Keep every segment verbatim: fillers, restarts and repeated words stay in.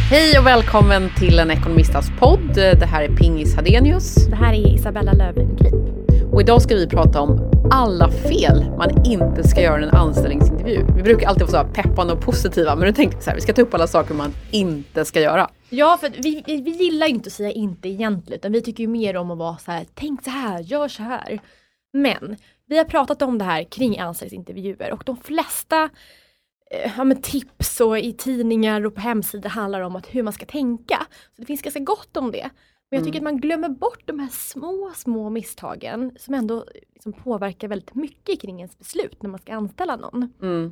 Hej och välkommen till en ekonomistas podd. Det här är Pingis Hadenius. Det här är Isabella Löwengrip. Och idag ska vi prata om alla fel man inte ska göra i en anställningsintervju. Vi brukar alltid vara så peppande och positiva, men nu tänkte vi så här, vi ska ta upp alla saker man inte ska göra. Ja, för vi, vi gillar ju inte att säga inte egentligen, utan vi tycker ju mer om att vara så här, tänk så här, gör så här. Men vi har pratat om det här kring anställningsintervjuer och de flesta ja, men tips och i tidningar och på hemsidor handlar om att hur man ska tänka. Så det finns ganska gott om det. Men jag tycker mm. att man glömmer bort de här små, små misstagen som ändå liksom påverkar väldigt mycket kring ens beslut när man ska anställa någon. Mm.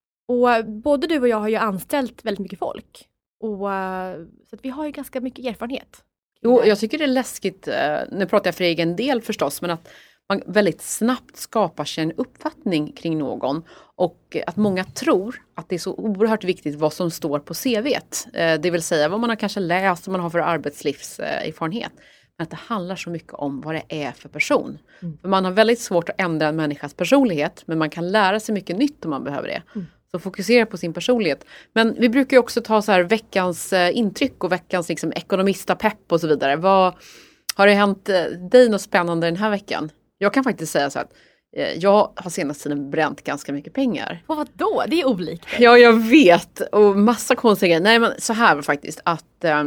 Och både du och jag har ju anställt väldigt mycket folk. Och, så att vi har ju ganska mycket erfarenhet. Jo, jag tycker det är läskigt, nu pratar jag för egen del förstås, men att man väldigt snabbt skapar sig en uppfattning kring någon och att många tror att det är så oerhört viktigt vad som står på C V:t. Det vill säga vad man har kanske läst och man har för arbetslivserfarenhet. Men att det handlar så mycket om vad det är för person. Mm. För man har väldigt svårt att ändra en människas personlighet, men man kan lära sig mycket nytt om man behöver det. Mm. Så fokusera på sin personlighet. Men vi brukar ju också ta så här veckans intryck och veckans liksom ekonomista pepp och så vidare. Vad, har det hänt dig något spännande den här veckan? Jag kan faktiskt säga så att eh, jag har senaste tiden bränt ganska mycket pengar. Och vad då? Det är olikt. Ja, jag vet. Och massa konstiga grejer. Nej, men så här var faktiskt att eh,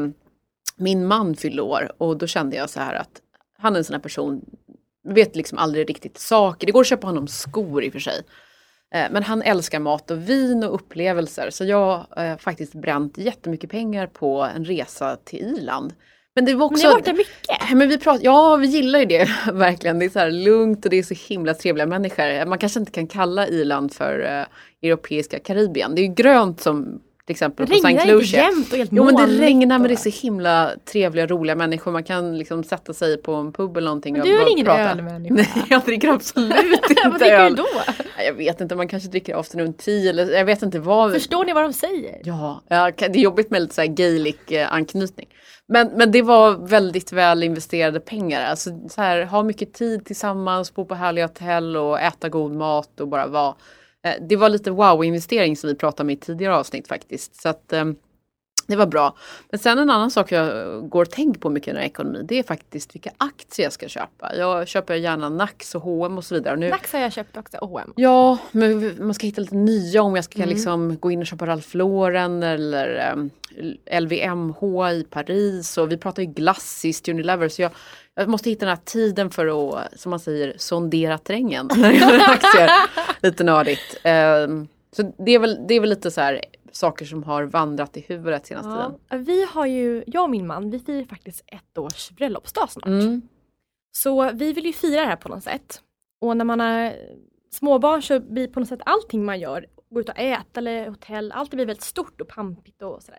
min man fyllde år. Och då kände jag så här att han är en sån här person, vet liksom aldrig riktigt saker. Det går att köpa honom skor i och för sig. Eh, men han älskar mat och vin och upplevelser. Så jag har eh, faktiskt bränt jättemycket pengar på en resa till Irland. Men det var också, men det var det mycket. Men vi pratar, ja, vi gillar ju det verkligen. Det är så här lugnt och det är så himla trevliga människor. Man kanske inte kan kalla Irland för uh, europeiska Karibien. Det är ju grönt som till exempel på Saint Lucia. Det regnar inte jämt och helt Jo, men det regnar, och... men det är så himla trevliga, roliga människor. Man kan liksom sätta sig på en pub eller någonting. Men du är ingen ölmänniska. Nej, jag dricker absolut inte vad dricker öl. du då? Jag vet inte, man kanske dricker afternoon tea eller jag vet inte vad. Förstår ni vad de säger? Ja, det är jobbigt med lite så här gaelic anknytning. Men, men det var väldigt väl investerade pengar. Alltså så här, ha mycket tid tillsammans, bo på härliga hotell och äta god mat och bara vara. Eh, det var lite wow-investering som vi pratade om i tidigare avsnitt faktiskt. Så att eh, det var bra. Men sen en annan sak jag går och tänker på mycket i den här ekonomin, det är faktiskt vilka aktier jag ska köpa. Jag köper gärna Nax och H och M och så vidare. Nu... Nax har jag köpt också, och H och M. Ja, men man ska hitta lite nya om jag ska mm. liksom gå in och köpa Ralph Lauren eller um, L V M H i Paris. Och vi pratar ju Glassist, Unilever, så jag, jag måste hitta den här tiden för att, som man säger, sondera terrängen. aktier. Lite nördigt. Um, så det är, väl, det är väl lite så här saker som har vandrat i huvudet senaste ja. tiden. Vi har ju, jag och min man, vi firar faktiskt ett års bröllopsdag snart. Mm. Så vi vill ju fira det här på något sätt. Och när man är småbarn så blir på något sätt allting man gör, gå ut och äta eller hotell, allt blir väldigt stort och pampigt och sådär.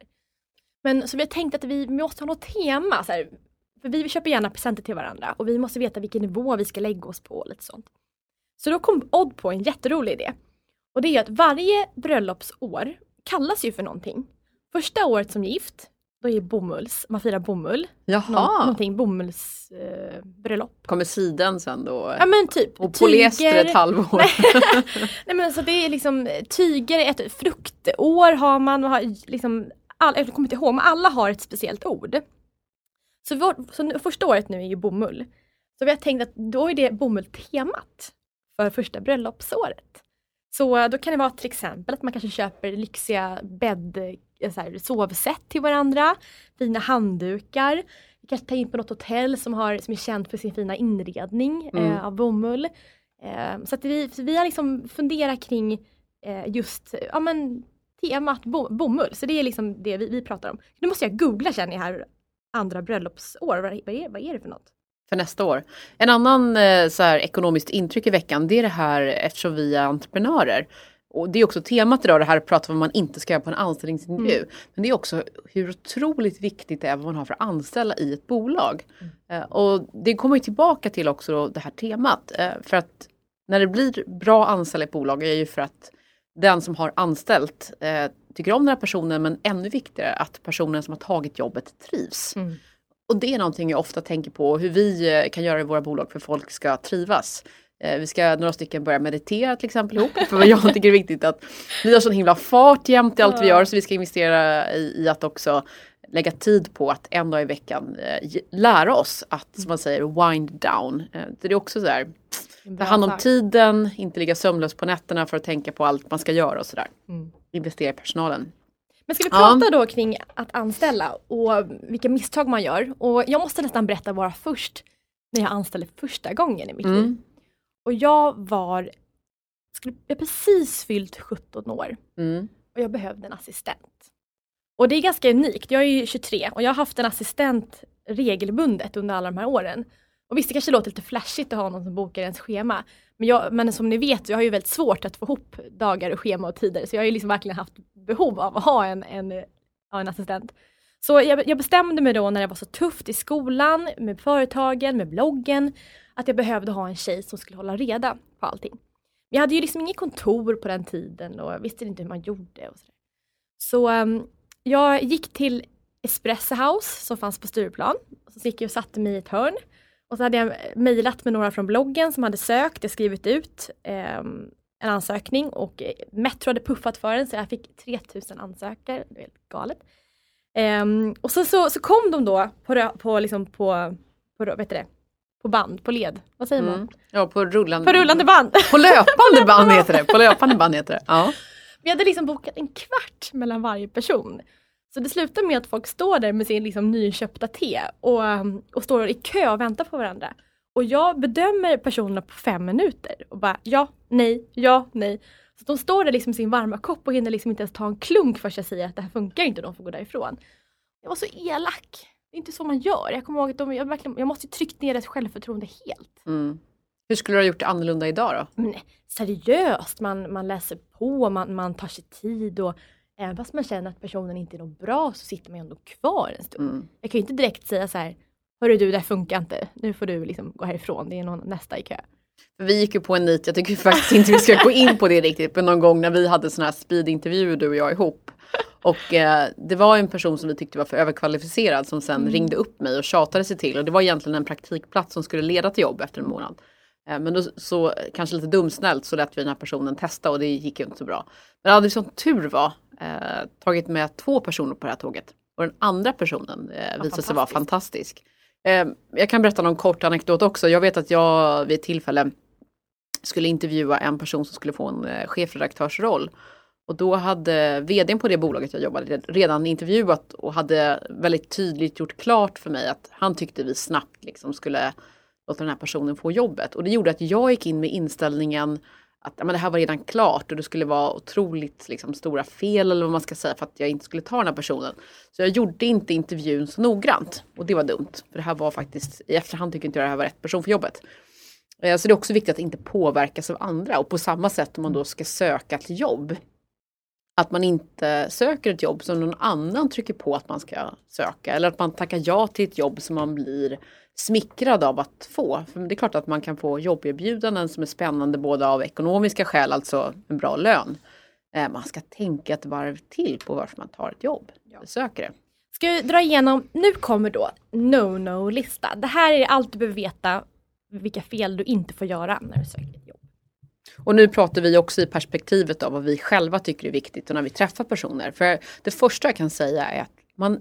Men så vi har tänkt att vi måste ha något tema så här, för vi köper gärna presenter till varandra och vi måste veta vilken nivå vi ska lägga oss på och lite sånt. Så då kom Odd på en jätterolig idé. Och det är att varje bröllopsår kallas ju för någonting. Första året som gift, då är bomulls. Man firar bomull. Jaha. Nå- någonting bomullsbröllop. Eh, Kommer sidan sen då? Ja men typ. Och polyester ett halvår. Nej men så det är liksom tyger, ett fruktår har man. man har liksom, all, jag kommer inte ihåg, men alla har ett speciellt ord. Så, vår, så nu, första året nu är ju bomull. Så vi har tänkt att då är det bomulltemat för första bröllopsåret. Så då kan det vara till exempel att man kanske köper lyxiga bädd, så här, sovsätt till varandra, fina handdukar. Vi kanske tar in på något hotell som, har, som är känt för sin fina inredning mm. eh, av bomull. Eh, så att vi, vi har liksom funderat kring eh, just ja, men, temat bo, bomull. Så det är liksom det vi, vi pratar om. Nu måste jag googla, känner jag här, andra bröllopsår. Vad är, vad är det för något? För nästa år. En annan så här, ekonomiskt intryck i veckan, det är det här eftersom vi är entreprenörer. Och det är också temat idag, det här pratar om vad man inte ska göra på en anställningsintervju. Mm. Men det är också hur otroligt viktigt det är vad man har för anställda i ett bolag. Mm. Och det kommer ju tillbaka till också då det här temat. För att när det blir bra anställda i ett bolag är ju för att den som har anställt eh, tycker om den här personen, men ännu viktigare att personen som har tagit jobbet trivs. Mm. Och det är någonting jag ofta tänker på, hur vi kan göra i våra bolag för att folk ska trivas. Eh, vi ska några stycken börja meditera till exempel ihop. För jag tycker det är viktigt att vi har sån himla fart jämt i allt vi gör. Så vi ska investera i, i att också lägga tid på att en dag i veckan eh, lära oss att, som man säger, wind down. Eh, det är också så där, ta hand om tiden, inte ligga sömnlös på nätterna för att tänka på allt man ska göra och sådär. Mm. Investera i personalen. Men ska vi prata ja. då kring att anställa och vilka misstag man gör? Och jag måste nästan berätta bara först när jag anställde första gången i mitt mm. liv. Och jag var, skulle, jag precis fyllt sjutton år. Mm. Och jag behövde en assistent. Och det är ganska unikt. Jag är ju tjugotre och jag har haft en assistent regelbundet under alla de här åren. Och visst, det kanske låter lite flashigt att ha någon som bokar ens schema. Men, jag, men som ni vet, jag har ju väldigt svårt att få ihop dagar och schema och tider. Så jag har ju liksom verkligen haft behov av att ha en, en, en assistent. Så jag, jag bestämde mig då när det var så tufft i skolan, med företagen, med bloggen. Att jag behövde ha en tjej som skulle hålla reda på allting. Jag hade ju liksom inget kontor på den tiden och jag visste inte hur man gjorde. Och så så um, jag gick till Espresso House som fanns på Stureplan. Så gick jag och satte mig i ett hörn. Och så hade jag mejlat med några från bloggen som hade sökt. Jag skrivit ut um, en ansökning och Metro hade puffat för den så jag fick tre tusen ansökare. Det var helt galet. Um, och så, så, så kom de då på, på, liksom på, på, vet du det, på band, på led. Vad säger mm. man? Ja, på rullande, på rullande band. På löpande band heter det. På löpande band heter det. Ja. Vi hade liksom bokat en kvart mellan varje person. Så det slutade med att folk står där med sin liksom nyköpta te och, och står i kö och väntar på varandra. Och jag bedömer personerna på fem minuter och bara ja, nej, ja, nej. Så de står där liksom i sin varma kopp och hinner liksom inte ens ta en klunk för att jag säger att det här funkar inte, de får gå därifrån. Jag var så elak. Det är inte så man gör. Jag kommer ihåg att de, jag, verkligen, jag måste trycka ner ett självförtroende helt. Mm. Hur skulle du ha gjort det annorlunda idag då? Men, seriöst, man, man läser på, man, man tar sig tid och även fast man känner att personen inte är något bra så sitter man ändå kvar en stund. Mm. Jag kan ju inte direkt säga så här, hörru du, det här funkar inte. Nu får du liksom gå härifrån, det är någon nästa i kö. Vi gick ju på en nit, jag tycker faktiskt inte vi ska gå in på det riktigt. Men någon gång när vi hade såna här speedintervjuer du och jag ihop. Och eh, det var en person som vi tyckte var för överkvalificerad som sen mm. ringde upp mig och tjatade sig till. Och det var egentligen en praktikplats som skulle leda till jobb efter en månad. Eh, men då så kanske lite dumsnällt så lät vi den här personen testa och det gick ju inte så bra. Men hade vi som tur var eh, tagit med två personer på det här tåget. Och den andra personen eh, visade sig vara fantastisk. Eh, jag kan berätta någon kort anekdot också. Jag vet att jag vid ett tillfälle skulle intervjua en person som skulle få en eh, chefredaktörsroll. Och då hade vdn på det bolaget jag jobbade redan intervjuat och hade väldigt tydligt gjort klart för mig att han tyckte vi snabbt liksom skulle låta den här personen få jobbet. Och det gjorde att jag gick in med inställningen att ja, men det här var redan klart och det skulle vara otroligt liksom, stora fel eller vad man ska säga för att jag inte skulle ta den här personen. Så jag gjorde inte intervjun så noggrant och det var dumt. För det här var faktiskt, i efterhand tycker inte jag det här var rätt person för jobbet. Så det är också viktigt att inte påverkas av andra och på samma sätt om man då ska söka ett jobb. Att man inte söker ett jobb som någon annan trycker på att man ska söka. Eller att man tackar ja till ett jobb som man blir smickrad av att få. För det är klart att man kan få jobberbjudanden som är spännande både av ekonomiska skäl, alltså en bra lön. Eh, man ska tänka ett varv till på varför man tar ett jobb. Ja. Söker det. Ska vi dra igenom, nu kommer då no-no-lista. Det här är allt du behöver veta vilka fel du inte får göra när du söker ett jobb. Och nu pratar vi också i perspektivet av vad vi själva tycker är viktigt och när vi träffar personer. För det första jag kan säga är att man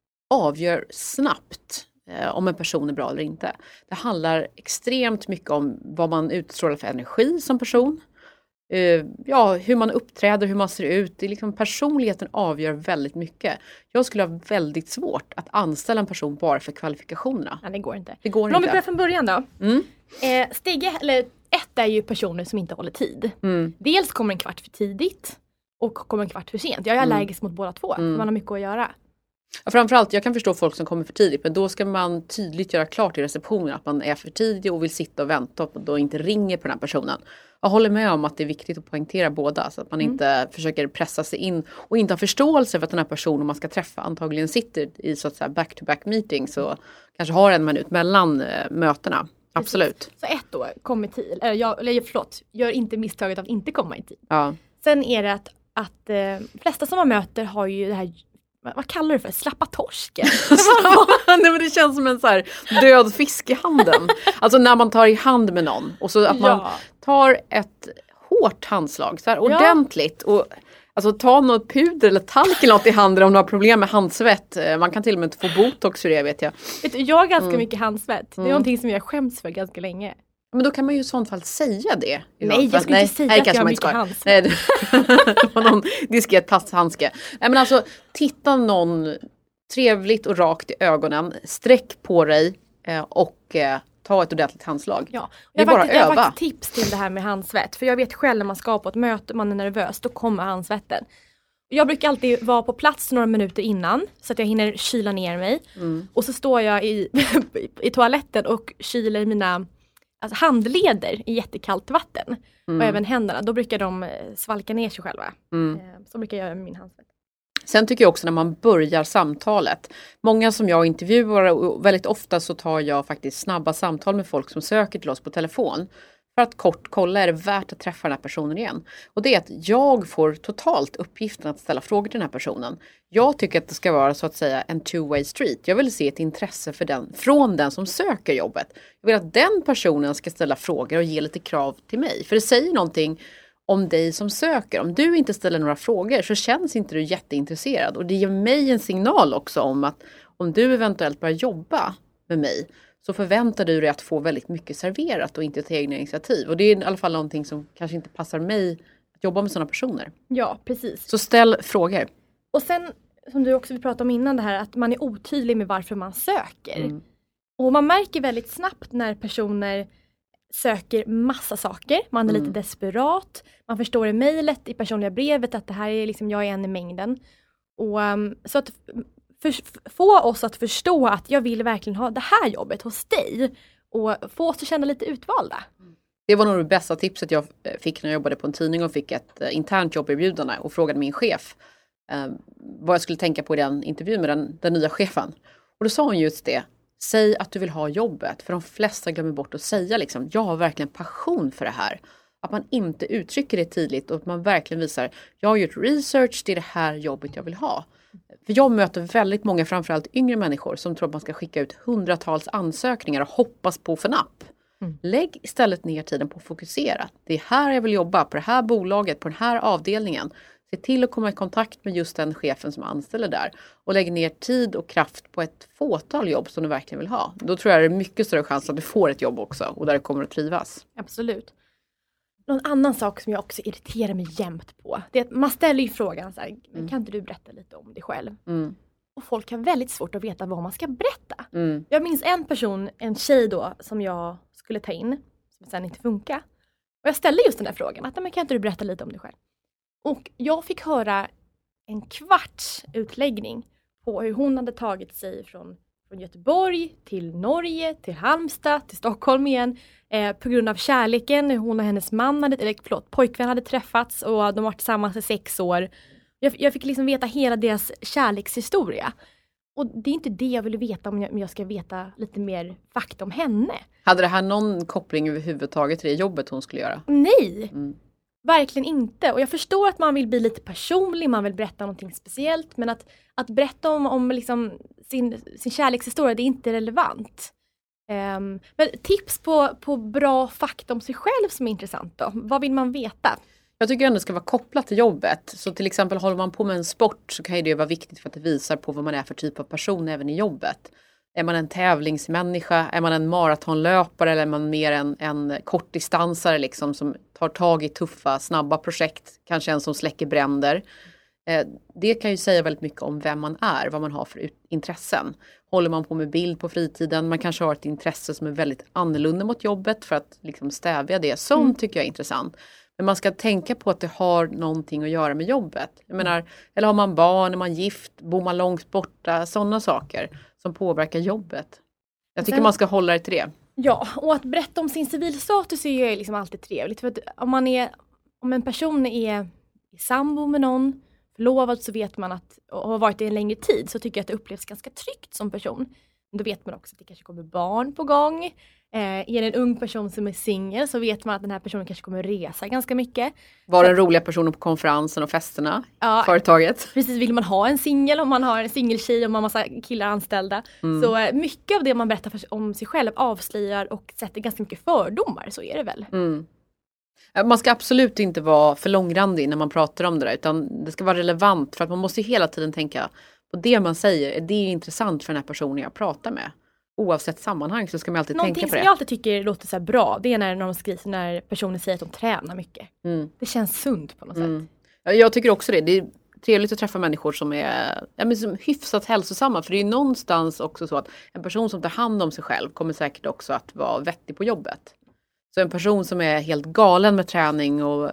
avgör snabbt eh, om en person är bra eller inte. Det handlar extremt mycket om vad man utstrålar för energi som person. Eh, ja, hur man uppträder, hur man ser ut. Det är liksom, personligheten avgör väldigt mycket. Jag skulle ha väldigt svårt att anställa en person bara för kvalifikationerna. Ja, det går inte. Det går Men inte. om vi börjar från början då. Mm. Eh, steg eller ett är ju personer som inte håller tid. Mm. Dels kommer en kvart för tidigt och kommer en kvart för sent. Jag är mm. allergisk mot båda två. Mm. Man har mycket att göra. Ja, framförallt, jag kan förstå folk som kommer för tidigt. Men då ska man tydligt göra klart i receptionen att man är för tidig och vill sitta och vänta och då inte ringer på den här personen. Jag håller med om att det är viktigt att poängtera båda. Så att man mm. inte försöker pressa sig in och inte har förståelse för att den här personen man ska träffa antagligen sitter i så att säga back-to-back meetings och kanske har en minut mellan äh, mötena. Absolut. Precis. Så ett då, kom i tid. Eller, jag, eller förlåt, gör inte misstaget att inte komma i tid. Ja. Sen är det att, att eh, flesta som man möter har ju det här, vad, vad kallar du för? Slappa torsken. Nej, men det känns som en så här död fisk i handen. Alltså när man tar i hand med någon. Och så att man ja. tar ett hårt handslag. Så här ordentligt. Och Alltså ta något puder eller talk eller något i handen om du har problem med handsvett. Man kan till och med inte få botox för det, vet jag. Vet du, jag har ganska Mm. mycket handsvett. Det är Mm. någonting som jag skäms för ganska länge. Men då kan man ju i sånt fall säga det. Nej, jag skulle inte säga nej, att jag har mycket ska. handsvett. Nej, det var någon diskret plasthandske. Nej, men alltså, titta någon trevligt och rakt i ögonen. Sträck på dig eh, och eh, ta ett ordentligt handslag. Ja, Det är jag har bara faktiskt, jag har öva. faktiskt tips till det här med handsvett. För jag vet själv när man ska på ett möte, man är nervös, då kommer handsvetten. Jag brukar alltid vara på plats några minuter innan så att jag hinner kyla ner mig. Mm. Och så står jag i, i toaletten och kyler mina alltså handleder i jättekallt vatten. Mm. Och även händerna. Då brukar de eh, svalka ner sig själva. Mm. Eh, Så brukar jag göra med min handsvett. Sen tycker jag också när man börjar samtalet. Många som jag intervjuar och väldigt ofta så tar jag faktiskt snabba samtal med folk som söker till oss på telefon. För att kort kolla, är det värt att träffa den här personen igen? Och det är att jag får totalt uppgiften att ställa frågor till den här personen. Jag tycker att det ska vara så att säga en two-way street. Jag vill se ett intresse för den, från den som söker jobbet. Jag vill att den personen ska ställa frågor och ge lite krav till mig. För det säger någonting om dig som söker. Om du inte ställer några frågor så känns inte du jätteintresserad. Och det ger mig en signal också om att om du eventuellt börjar jobba med mig så förväntar du dig att få väldigt mycket serverat och inte ta egna initiativ. Och det är i alla fall någonting som kanske inte passar mig att jobba med sådana personer. Ja, precis. Så ställ frågor. Och sen, som du också vill prata om innan det här, att man är otydlig med varför man söker. Mm. Och man märker väldigt snabbt när personer söker massa saker. Man är Mm. lite desperat. Man förstår i mejlet, i personliga brevet att det här är liksom, jag är en i mängden. Och um, så att för, få oss att förstå att jag vill verkligen ha det här jobbet hos dig. Och få oss att känna lite utvalda. Det var nog det bästa tipset jag fick när jag jobbade på en tidning och fick ett uh, internt jobberbjudande och frågade min chef uh, vad jag skulle tänka på i den intervjun med den, den nya chefen. Och då sa hon just det. Säg att du vill ha jobbet. För de flesta glömmer bort att säga liksom, jag har verkligen passion för det här. Att man inte uttrycker det tydligt och att man verkligen visar, jag har gjort research, det är det här jobbet jag vill ha. För jag möter väldigt många, framförallt yngre människor som tror att man ska skicka ut hundratals ansökningar och hoppas på för napp. Mm. Lägg istället ner tiden på att fokusera. Det är här jag vill jobba, på det här bolaget, på den här avdelningen. Se till att komma i kontakt med just den chefen som anställer där. Och lägg ner tid och kraft på ett fåtal jobb som du verkligen vill ha. Då tror jag det är mycket större chans att du får ett jobb också. Och där du kommer att trivas. Absolut. Någon annan sak som jag också irriterar mig jämt på. Det är att man ställer ju frågan så här, mm. kan inte du berätta lite om dig själv? Mm. Och folk har väldigt svårt att veta vad man ska berätta. Mm. Jag minns en person, en tjej då, som jag skulle ta in. Som sen inte funkar. Och jag ställde just den där frågan. Att, men kan inte du berätta lite om dig själv? Och jag fick höra en kvarts utläggning på hur hon hade tagit sig från, från Göteborg till Norge, till Halmstad, till Stockholm igen. Eh, på grund av kärleken, hur hon och hennes man hade, eller förlåt, pojkvän hade träffats och de var tillsammans i sex år. Jag, jag fick liksom veta hela deras kärlekshistoria. Och det är inte det jag vill veta om jag, om jag ska veta lite mer fakta om henne. Hade det här någon koppling överhuvudtaget till det jobbet hon skulle göra? Nej! Mm. Verkligen inte. Och jag förstår att man vill bli lite personlig, man vill berätta någonting speciellt. Men att, att berätta om, om liksom sin, sin kärlekshistoria, det är inte relevant. Um, men tips på, på bra fakta om sig själv som är intressant då. Vad vill man veta? Jag tycker ändå det ska vara kopplat till jobbet. Så till exempel håller man på med en sport så kan ju det vara viktigt för att det visar på vad man är för typ av person även i jobbet. Är man en tävlingsmänniska? Är man en maratonlöpare? Eller är man mer en, en kortdistansare liksom, som tar tag i tuffa, snabba projekt? Kanske en som släcker bränder. Eh, det kan ju säga väldigt mycket om vem man är. Vad man har för ut- intressen. Håller man på med bild på fritiden? Man kanske har ett intresse som är väldigt annorlunda mot jobbet för att liksom, stävja det. Sånt mm. tycker jag är intressant. Men man ska tänka på att det har någonting att göra med jobbet. Jag menar, eller har man barn, är man gift, bor man långt borta, sådana saker som påverkar jobbet. Jag tycker Sen, man ska hålla det till det. Ja, och att berätta om sin civilstatus är ju liksom alltid trevligt. För att om, man är, om en person är i sambo med någon, förlovad, så vet man att, och har varit det en längre tid, så tycker jag att det upplevs ganska tryggt som person. Men då vet man också att det kanske kommer barn på gång. Eh, är det en ung person som är singel så vet man att den här personen kanske kommer resa ganska mycket. Var den roliga personen på konferensen och festerna? Ja, företaget. Precis, vill man ha en singel, om man har en singeltjej och man har massa killar anställda. Mm. Så eh, mycket av det man berättar för, om sig själv avslöjar och sätter ganska mycket fördomar, så är det väl. Mm. Man ska absolut inte vara för långrandig när man pratar om det där, utan det ska vara relevant, för att man måste hela tiden tänka på det man säger. Är det intressant för den här personen jag pratar med? Oavsett sammanhang så ska man alltid Någonting tänka på det. Någonting som jag alltid tycker låter så här bra, det är när de skriver, när personer säger att de tränar mycket. Mm. Det känns sunt på något mm. sätt. Ja, jag tycker också det. Det är trevligt att träffa människor som är, ja, men som hyfsat hälsosamma. För det är ju någonstans också så att en person som tar hand om sig själv kommer säkert också att vara vettig på jobbet. Så en person som är helt galen med träning och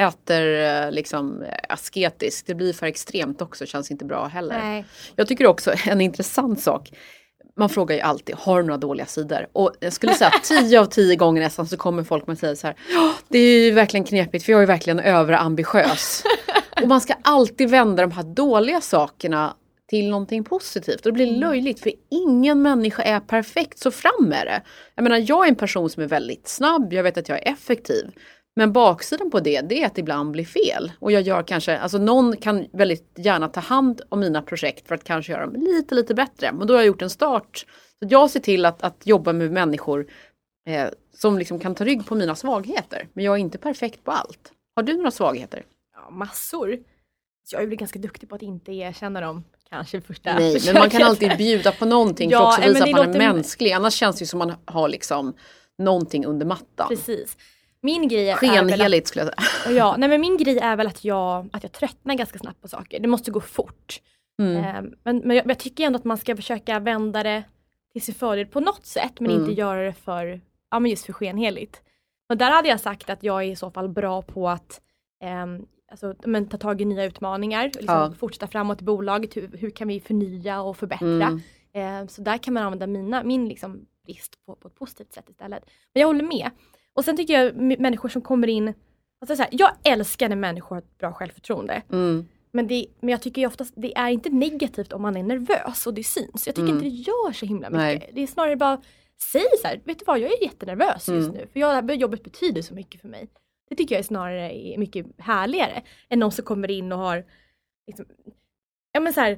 äter liksom asketiskt, det blir för extremt också, känns inte bra heller. Nej. Jag tycker också en intressant sak. Man frågar ju alltid, har du några dåliga sidor? Och jag skulle säga att tio av tio gånger nästan så kommer folk med säga så här, det är ju verkligen knepigt för jag är verkligen överambitiös. Och man ska alltid vända de här dåliga sakerna till någonting positivt. Och det blir löjligt, för ingen människa är perfekt, så fram med det. Jag menar, jag är en person som är väldigt snabb, jag vet att jag är effektiv. Men baksidan på det, det är att det ibland blir fel. Och jag gör kanske, alltså någon kan väldigt gärna ta hand om mina projekt för att kanske göra dem lite, lite bättre. Men då har jag gjort en start. Så jag ser till att, att jobba med människor eh, som liksom kan ta rygg på mina svagheter. Men jag är inte perfekt på allt. Har du några svagheter? Ja, massor. Så jag är väl ganska duktig på att inte erkänna dem. Kanske första Nej, försöket. men man kan alltid bjuda på någonting Ja, för att också visa men att man låter... är mänsklig. Annars känns det ju som man har liksom någonting under mattan. Precis. Min grej är Skenheligt skulle jag säga. Ja, nej, men min grej är väl att jag, att jag tröttnar ganska snabbt på saker. Det måste gå fort. Mm. Eh, men men jag, jag tycker ändå att man ska försöka vända det till sin fördel på något sätt. Men Mm. inte göra det för, ja, men just för skenheligt. Och där hade jag sagt att jag är i så fall bra på att eh, alltså, men, ta tag i nya utmaningar. Liksom, Ja. Fortsätta framåt i bolaget. Hur, hur kan vi förnya och förbättra? Mm. Eh, så där kan man använda mina, min liksom, brist på, på ett positivt sätt istället. Men jag håller med. Och sen tycker jag m- människor som kommer in, alltså så här, jag älskar när människor har ett bra självförtroende. Mm. Men, det, men jag tycker ju oftast det är inte negativt om man är nervös och det syns. Jag tycker Mm. inte det gör så himla mycket. Nej. Det är snarare bara, säg så här, vet du vad, jag är jättenervös just Mm. nu. För jag, jobbet betyder så mycket för mig. Det tycker jag är snarare är mycket härligare än någon som kommer in och har, liksom, ja men så här,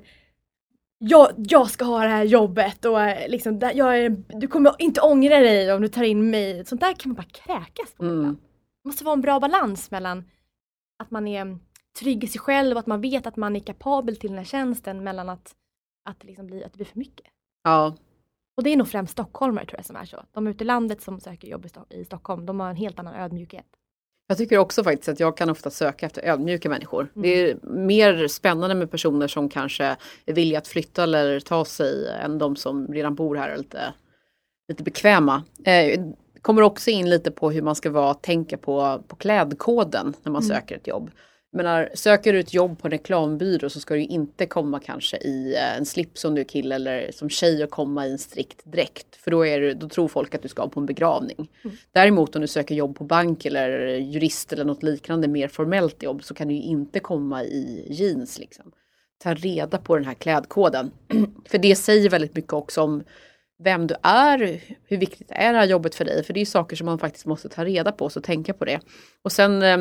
Jag, jag ska ha det här jobbet och liksom, jag är, du kommer inte ångra dig om du tar in mig. Sånt där kan man bara kräkas på. Mm. Det måste vara en bra balans mellan att man är trygg i sig själv och att man vet att man är kapabel till den här tjänsten, mellan att, att, det, liksom blir, att det blir för mycket. Ja. Och det är nog främst stockholmare tror jag som är så. De ute i landet som söker jobb i, Sto- i Stockholm, de har en helt annan ödmjukhet. Jag tycker också faktiskt att jag kan ofta söka efter ödmjuka människor. Mm. Det är mer spännande med personer som kanske är villiga att flytta eller ta sig än de som redan bor här och lite, lite bekväma. Eh, kommer också in lite på hur man ska vara, tänka på, på klädkoden när man Mm. söker ett jobb. Jag menar, söker du ett jobb på en reklambyrå så ska du inte komma kanske i en slips om du är kille eller som tjej och komma i en strikt dräkt. För då, är du, då tror folk att du ska på en begravning. Mm. Däremot om du söker jobb på bank eller jurist eller något liknande mer formellt jobb så kan du ju inte komma i jeans liksom. Ta reda på den här klädkoden. För det säger väldigt mycket också om vem du är, hur viktigt är det här jobbet för dig. För det är ju saker som man faktiskt måste ta reda på, så tänka på det. Och sen eh,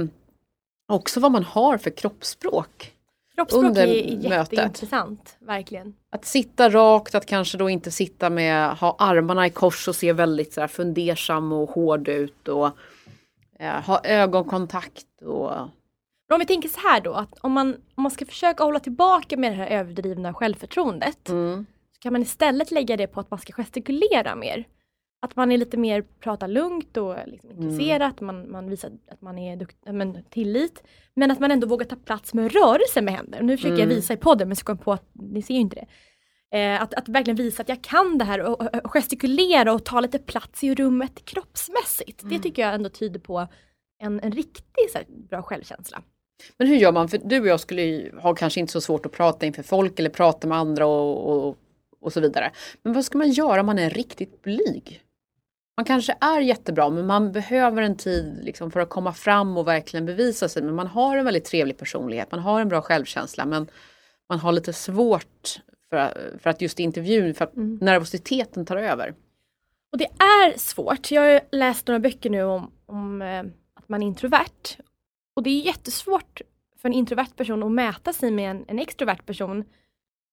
också vad man har för kroppsspråk. Kroppsspråk under är mötet. jätteintressant, verkligen. Att sitta rakt, att kanske då inte sitta med, ha armarna i kors och se väldigt så här fundersam och hård ut och eh, ha ögonkontakt och... Men om vi tänker så här då, att om man, om man ska försöka hålla tillbaka med det här överdrivna självförtroendet, Mm. så kan man istället lägga det på att man ska gestikulera mer. Att man är lite mer, pratar lugnt och liksom intresserat, man, man visar att man är dukt, men, tillit. Men att man ändå vågar ta plats med rörelse med händer. Nu försöker Mm. jag visa i podden, men så kom jag på att ni ser ju inte det. Eh, att, att verkligen visa att jag kan det här och, och, och gestikulera och ta lite plats i rummet kroppsmässigt. Mm. Det tycker jag ändå tyder på en, en riktig så här, bra självkänsla. Men hur gör man? För du och jag skulle ju ha kanske inte så svårt att prata inför folk eller prata med andra och, och, och så vidare. Men vad ska man göra om man är riktigt blyg? Man kanske är jättebra, men man behöver en tid liksom för att komma fram och verkligen bevisa sig. Men man har en väldigt trevlig personlighet, man har en bra självkänsla, men man har lite svårt för, för att just intervjun, för att Mm. nervositeten tar över. Och det är svårt. Jag har läst några böcker nu om, om eh, att man är introvert. Och det är jättesvårt för en introvert person att mäta sig med en, en extrovert person.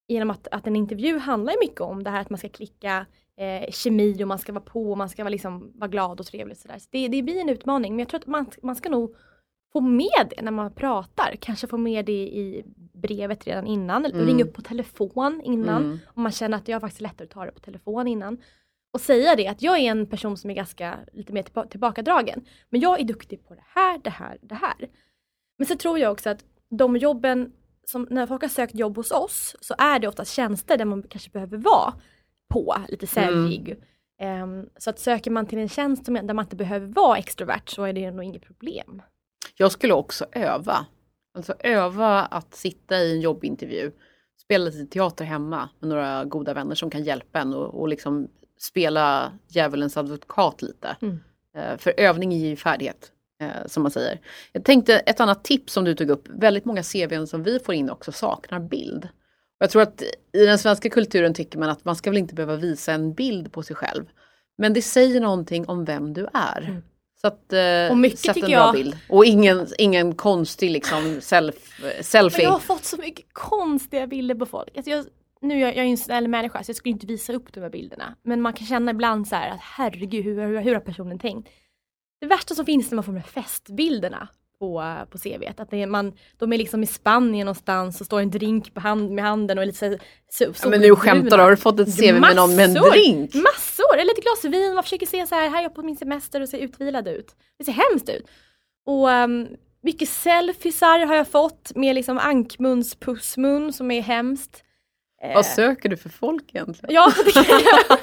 genom att, att en intervju handlar mycket om det här att man ska klicka eh, kemi och man ska vara på och man ska vara, liksom, vara glad och trevlig. Så där. Så det, det blir en utmaning, men jag tror att man, man ska nog få med det när man pratar. Kanske få med det i brevet redan innan. Eller mm. ringa upp på telefon innan. Mm. Om man känner att jag faktiskt lättare att ta det på telefon innan. Och säga det att jag är en person som är ganska lite mer tillba- tillbakadragen. Men jag är duktig på det här, det här, det här. Men så tror jag också att de jobben, som, när folk har sökt jobb hos oss, så är det oftast tjänster där man kanske behöver vara på, lite säljig. Mm. Um, så att söker man till en tjänst som, där man inte behöver vara extrovert, så är det nog inget problem. Jag skulle också öva. Alltså öva att sitta i en jobbintervju. Spela lite teater hemma med några goda vänner som kan hjälpa en och, och liksom spela djävulens advokat lite. Mm. Uh, för övning är ju färdighet, uh, som man säger. Jag tänkte ett annat tips som du tog upp. Väldigt många C V:n som vi får in också saknar bild. Och jag tror att i den svenska kulturen tycker man att man ska väl inte behöva visa en bild på sig själv. Men det säger någonting om vem du är. Mm. Så att, uh, och mycket sätt en tycker bra jag... bild. Och ingen, ingen konstig liksom self, selfie. Men jag har fått så mycket konstiga bilder på folk. Alltså jag... Nu jag, jag är ju en snäll människa så jag skulle inte visa upp de här bilderna. Men man kan känna ibland så här att herregud, hur, hur, hur har personen tänkt? Det värsta som finns när man får de här festbilderna på, på C V:t. Att det är man, de är liksom i Spanien någonstans och står en drink på hand, med handen och är lite så, så, så ja, men nu skämtar du, har du fått ett C V med någon med en drink? Massor, eller ett glas vin. Man försöker se så här, här är jag på min semester och ser utvilad ut. Det ser hemskt ut. Och um, mycket selfiesar har jag fått med liksom ankmuns pussmun som är hemskt. Vad söker du för folk egentligen? Ja, det kan jag.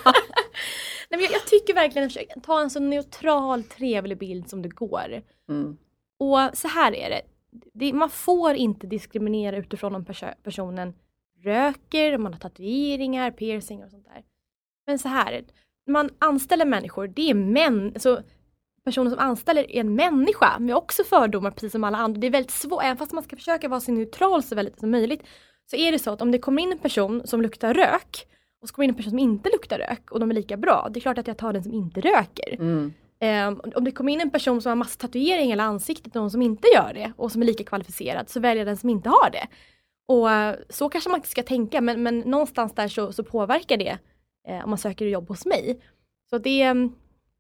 Nej, men jag, jag tycker verkligen att försöka ta en så neutral, trevlig bild som det går. Mm. Och så här är det. det. Man får inte diskriminera utifrån om perso- personen röker, om man har tatueringar, piercingar och sånt där. Men så här är det. Man anställer människor, det är män. Så personer som anställer är en människa med också fördomar precis som alla andra. Det är väldigt svårt, även fast man ska försöka vara så neutral så väldigt som möjligt. Så är det så att om det kommer in en person som luktar rök och så kommer in en person som inte luktar rök och de är lika bra, det är klart att jag tar den som inte röker. Mm. Um, om det kommer in en person som har massa tatuering i hela ansiktet och någon som inte gör det och som är lika kvalificerad, så väljer jag den som inte har det. Och uh, så kanske man inte ska tänka, men, men någonstans där så, så påverkar det uh, om man söker jobb hos mig. Så det um,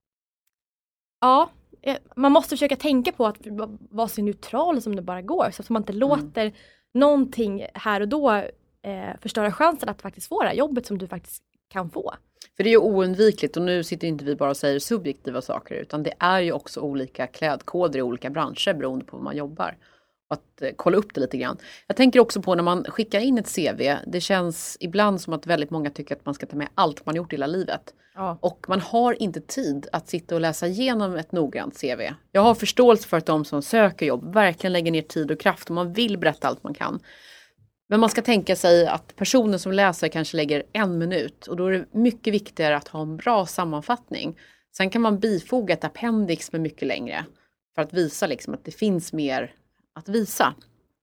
ja, man måste försöka tänka på att vara så neutral som det bara går, så att man inte mm. låter någonting här och då eh, förstöra chansen att faktiskt få det här jobbet som du faktiskt kan få. För det är ju oundvikligt, och nu sitter inte vi bara och säger subjektiva saker, utan det är ju också olika klädkoder i olika branscher beroende på hur man jobbar. Och att eh, kolla upp det lite grann. Jag tänker också på när man skickar in ett C V, det känns ibland som att väldigt många tycker att man ska ta med allt man gjort i hela livet. Ja. Och man har inte tid att sitta och läsa igenom ett noggrant C V. Jag har förståelse för att de som söker jobb verkligen lägger ner tid och kraft och man vill berätta allt man kan. Men man ska tänka sig att personen som läser kanske lägger en minut, och då är det mycket viktigare att ha en bra sammanfattning. Sen kan man bifoga ett appendix med mycket längre för att visa liksom att det finns mer att visa.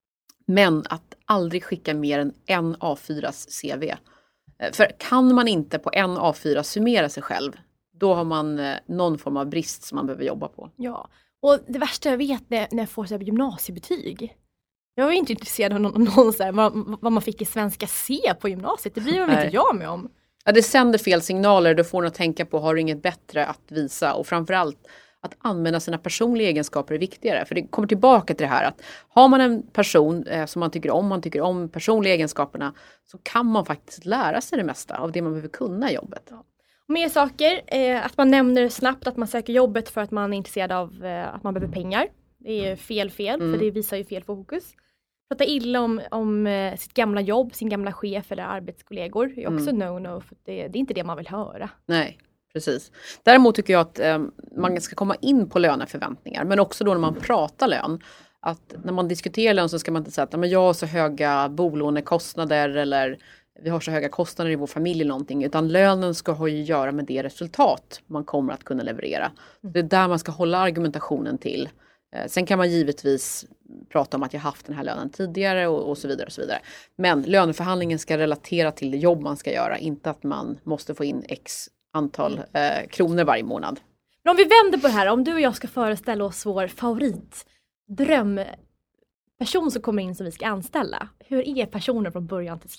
Men att aldrig skicka mer än en A fyras C V. För kan man inte på en A fyra summera sig själv, då har man någon form av brist som man behöver jobba på. Ja, och det värsta jag vet när, när jag får så här gymnasiebetyg. Jag är inte intresserad av någon, någon så här, vad, vad man fick i svenska C på gymnasiet. Det blir väl inte jag med om. Ja, det sänder fel signaler. Du får nog tänka på, har du inget bättre att visa? Och framförallt att använda sina personliga egenskaper är viktigare. För det kommer tillbaka till det här att har man en person eh, som man tycker om, man tycker om personliga egenskaperna, så kan man faktiskt lära sig det mesta av det man behöver kunna i jobbet. Ja. Mer saker, eh, att man nämner snabbt att man söker jobbet för att man är intresserad av eh, att man behöver pengar. Det är fel fel, mm. för det visar ju fel fokus. Prata illa om, om eh, sitt gamla jobb, sin gamla chef eller arbetskollegor är också mm. no-no, för det, det är inte det man vill höra. Nej. Precis. Däremot tycker jag att eh, man ska komma in på löneförväntningar. Men också då när man pratar lön. Att när man diskuterar lön så ska man inte säga att men jag har så höga bolånekostnader eller vi har så höga kostnader i vår familj eller någonting. Utan lönen ska ha ju göra med det resultat man kommer att kunna leverera. Det är där man ska hålla argumentationen till. Eh, sen kan man givetvis prata om att jag haft den här lönen tidigare och, och så vidare och så vidare. Men löneförhandlingen ska relatera till det jobb man ska göra. Inte att man måste få in x antal eh, kronor varje månad. Men om vi vänder på det här, om du och jag ska föreställa oss vår favorit drömperson som kommer in som vi ska anställa. Hur är personen från början till slut?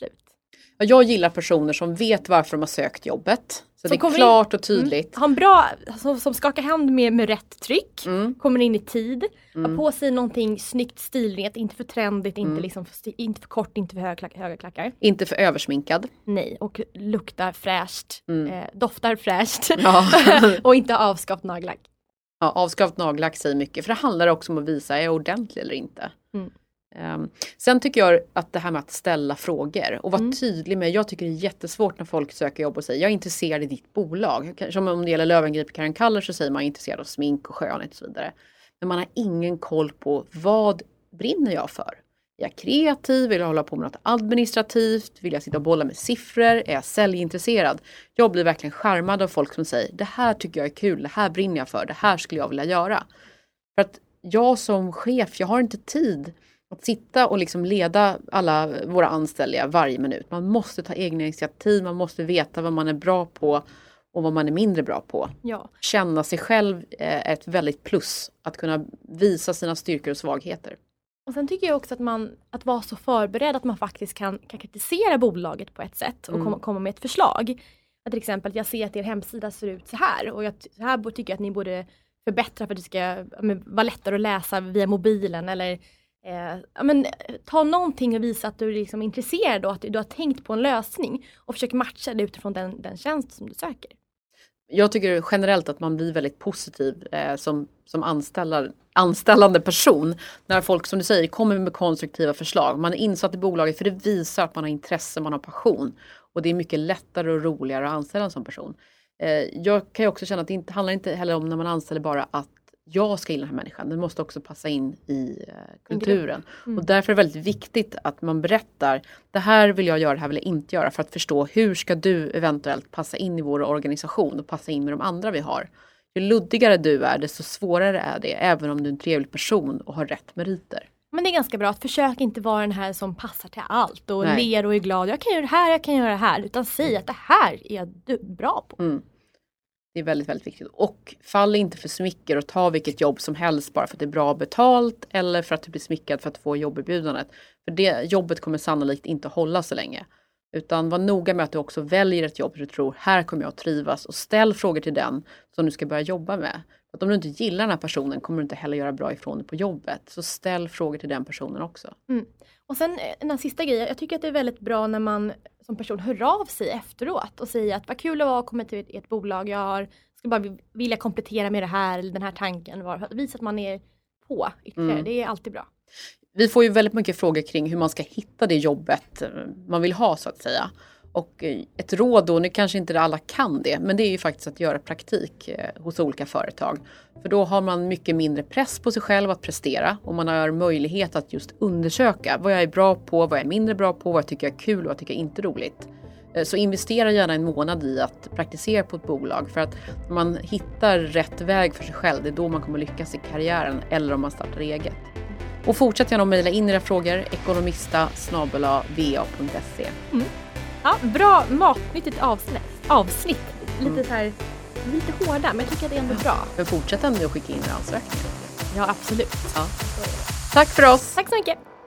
Jag gillar personer som vet varför de har sökt jobbet. Så som det är klart och tydligt. Mm. Ha en bra, som, som skakar hand med, med rätt tryck. Mm. Kommer in i tid. Mm. Ha på sig någonting snyggt, stilret. Inte för trendigt, mm. inte, liksom för, inte för kort, inte för höga, höga klackar. Inte för översminkad. Nej, och luktar fräscht. Mm. Eh, doftar fräscht. Ja. Och inte avskaft nagellack. Ja, avskaft nagellack säger mycket. För det handlar också om att visa, är jag ordentlig eller inte? Mm. Um, sen tycker jag att det här med att ställa frågor och vara mm. tydlig med, jag tycker det är jättesvårt när folk söker jobb och säger jag är intresserad i ditt bolag. Som om det gäller Löwengrip Karin Kaller så säger man intresserad av smink och skönhet och så vidare. Men man har ingen koll på vad brinner jag för? Är jag kreativ? Vill jag hålla på med något administrativt? Vill jag sitta och bolla med siffror? Är jag säljintresserad? Jag blir verkligen charmad av folk som säger det här tycker jag är kul, det här brinner jag för, det här skulle jag vilja göra. För att jag som chef, jag har inte tid att sitta och liksom leda alla våra anställda varje minut. Man måste ta egna initiativ, man måste veta vad man är bra på och vad man är mindre bra på. Ja. Känna sig själv är ett väldigt plus, att kunna visa sina styrkor och svagheter. Och sen tycker jag också att man att vara så förberedd att man faktiskt kan, kan kritisera bolaget på ett sätt och mm. komma, komma med ett förslag. Att till exempel, jag ser att er hemsida ser ut så här och jag, så här tycker jag att ni borde förbättra för att det ska men, vara lättare att läsa via mobilen eller Eh, men, ta någonting och visa att du är liksom intresserad och att du, du har tänkt på en lösning och försöker matcha det utifrån den, den tjänst som du söker. Jag tycker generellt att man blir väldigt positiv eh, som, som anställande person när folk som du säger kommer med konstruktiva förslag. Man är insatt i bolaget för det visar att man har intresse, man har passion och det är mycket lättare och roligare att anställa en sån person. Eh, jag kan ju också känna att det inte, handlar inte heller om när man anställer bara att jag ska gilla den här människan. Den måste också passa in i eh, kulturen. Mm. Och därför är det väldigt viktigt att man berättar det här vill jag göra, det här vill jag inte göra. För att förstå hur ska du eventuellt passa in i vår organisation och passa in med de andra vi har. Ju luddigare du är, desto svårare är det. Även om du är en trevlig person och har rätt meriter. Men det är ganska bra att försöka inte vara den här som passar till allt. Och Nej. ler och är glad. Jag kan göra det här, jag kan göra det här. Utan säg att det här är du bra på. Mm. Det är väldigt, väldigt viktigt. Och fall inte för smicker och ta vilket jobb som helst bara för att det är bra betalt eller för att du blir smickad för att få jobberbjudandet. För det jobbet kommer sannolikt inte hålla så länge. Utan var noga med att du också väljer ett jobb du tror, här kommer jag att trivas. Och ställ frågor till den som du ska börja jobba med. Att om du inte gillar den här personen kommer du inte heller göra bra ifrån dig på jobbet. Så ställ frågor till den personen också. Mm. Och sen den här sista grejen, jag tycker att det är väldigt bra när man som person hör av sig efteråt och säger att vad kul det var att komma till ett bolag. Jag har, ska bara vilja komplettera med det här eller den här tanken. Var, visa att man är på ytterligare, mm. det är alltid bra. Vi får ju väldigt mycket frågor kring hur man ska hitta det jobbet man vill ha så att säga. Och ett råd då, nu kanske inte alla kan det, men det är ju faktiskt att göra praktik hos olika företag. För då har man mycket mindre press på sig själv att prestera och man har möjlighet att just undersöka vad jag är bra på, vad jag är mindre bra på, vad jag tycker är kul och vad jag tycker är inte roligt. Så investera gärna en månad i att praktisera på ett bolag för att när man hittar rätt väg för sig själv, det är då man kommer lyckas i karriären eller om man startar eget. Och fortsätt gärna att mejla in era frågor, ekonomista snabel-a va punkt se. Mm. Ja, bra matnyttigt avsnitt. avsnitt. Lite mm. så här, lite hårda, men jag tycker att det är ändå bra. Men fortsätt ändå att skicka in era ansökningar. Ja, absolut. Ja. Tack för oss. Tack så mycket.